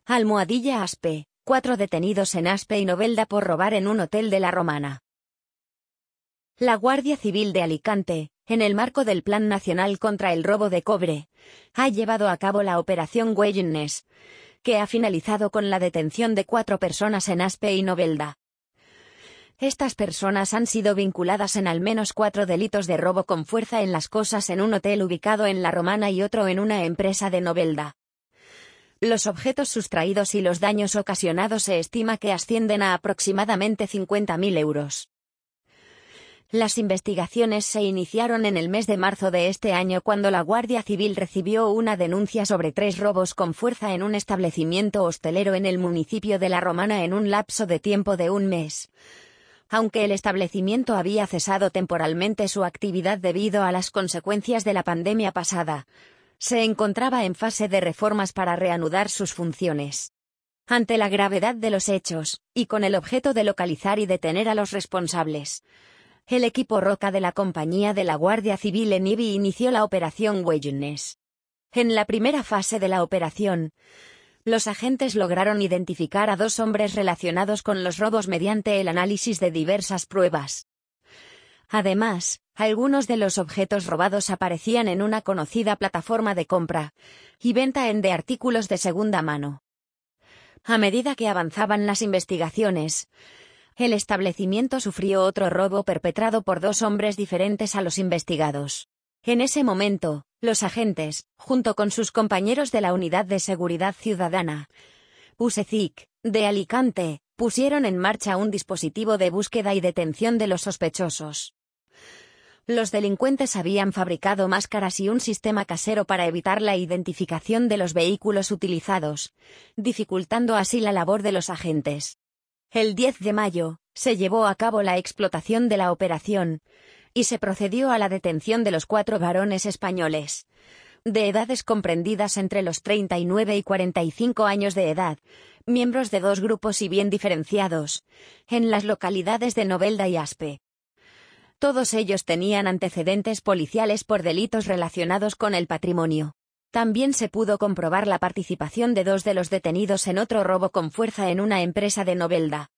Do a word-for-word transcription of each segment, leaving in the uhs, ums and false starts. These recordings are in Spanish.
Almohadilla Aspe, cuatro detenidos en Aspe y Novelda por robar en un hotel de La Romana. La Guardia Civil de Alicante, en el marco del Plan Nacional contra el Robo de Cobre, ha llevado a cabo la Operación Wellness, que ha finalizado con la detención de cuatro personas en Aspe y Novelda. Estas personas han sido vinculadas en al menos cuatro delitos de robo con fuerza en las cosas en un hotel ubicado en La Romana y otro en una empresa de Novelda. Los objetos sustraídos y los daños ocasionados se estima que ascienden a aproximadamente cincuenta mil euros. Las investigaciones se iniciaron en el mes de marzo de este año cuando la Guardia Civil recibió una denuncia sobre tres robos con fuerza en un establecimiento hostelero en el municipio de La Romana en un lapso de tiempo de un mes. Aunque el establecimiento había cesado temporalmente su actividad debido a las consecuencias de la pandemia pasada, se encontraba en fase de reformas para reanudar sus funciones. Ante la gravedad de los hechos, y con el objeto de localizar y detener a los responsables, el equipo Roca de la Compañía de la Guardia Civil en Ibi inició la Operación Wellness. En la primera fase de la operación, los agentes lograron identificar a dos hombres relacionados con los robos mediante el análisis de diversas pruebas. Además, algunos de los objetos robados aparecían en una conocida plataforma de compra y venta en de artículos de segunda mano. A medida que avanzaban las investigaciones, el establecimiento sufrió otro robo perpetrado por dos hombres diferentes a los investigados. En ese momento, los agentes, junto con sus compañeros de la Unidad de Seguridad Ciudadana, U S E C I C, de Alicante, pusieron en marcha un dispositivo de búsqueda y detención de los sospechosos. Los delincuentes habían fabricado máscaras y un sistema casero para evitar la identificación de los vehículos utilizados, dificultando así la labor de los agentes. El diez de mayo, se llevó a cabo la explotación de la operación, y se procedió a la detención de los cuatro varones españoles, de edades comprendidas entre los treinta y nueve y cuarenta y cinco años de edad, miembros de dos grupos y bien diferenciados, en las localidades de Novelda y Aspe. Todos ellos tenían antecedentes policiales por delitos relacionados con el patrimonio. También se pudo comprobar la participación de dos de los detenidos en otro robo con fuerza en una empresa de Novelda.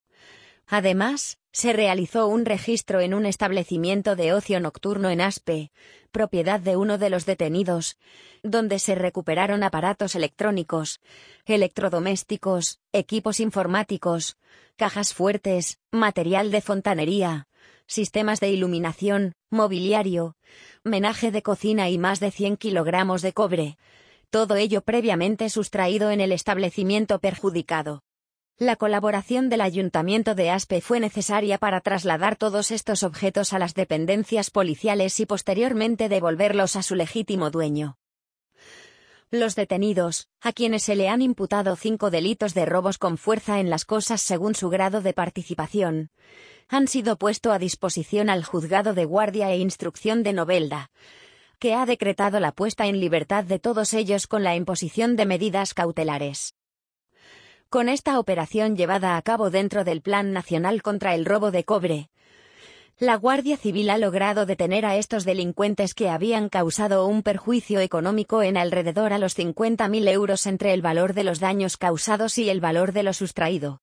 Además, se realizó un registro en un establecimiento de ocio nocturno en Aspe, propiedad de uno de los detenidos, donde se recuperaron aparatos electrónicos, electrodomésticos, equipos informáticos, cajas fuertes, material de fontanería, sistemas de iluminación, mobiliario, menaje de cocina y más de cien kilogramos de cobre, todo ello previamente sustraído en el establecimiento perjudicado. La colaboración del Ayuntamiento de Aspe fue necesaria para trasladar todos estos objetos a las dependencias policiales y posteriormente devolverlos a su legítimo dueño. Los detenidos, a quienes se le han imputado cinco delitos de robos con fuerza en las cosas según su grado de participación, han sido puestos a disposición al Juzgado de Guardia e Instrucción de Novelda, que ha decretado la puesta en libertad de todos ellos con la imposición de medidas cautelares. Con esta operación llevada a cabo dentro del Plan Nacional contra el Robo de Cobre, la Guardia Civil ha logrado detener a estos delincuentes que habían causado un perjuicio económico en alrededor a los cincuenta mil euros entre el valor de los daños causados y el valor de lo sustraído.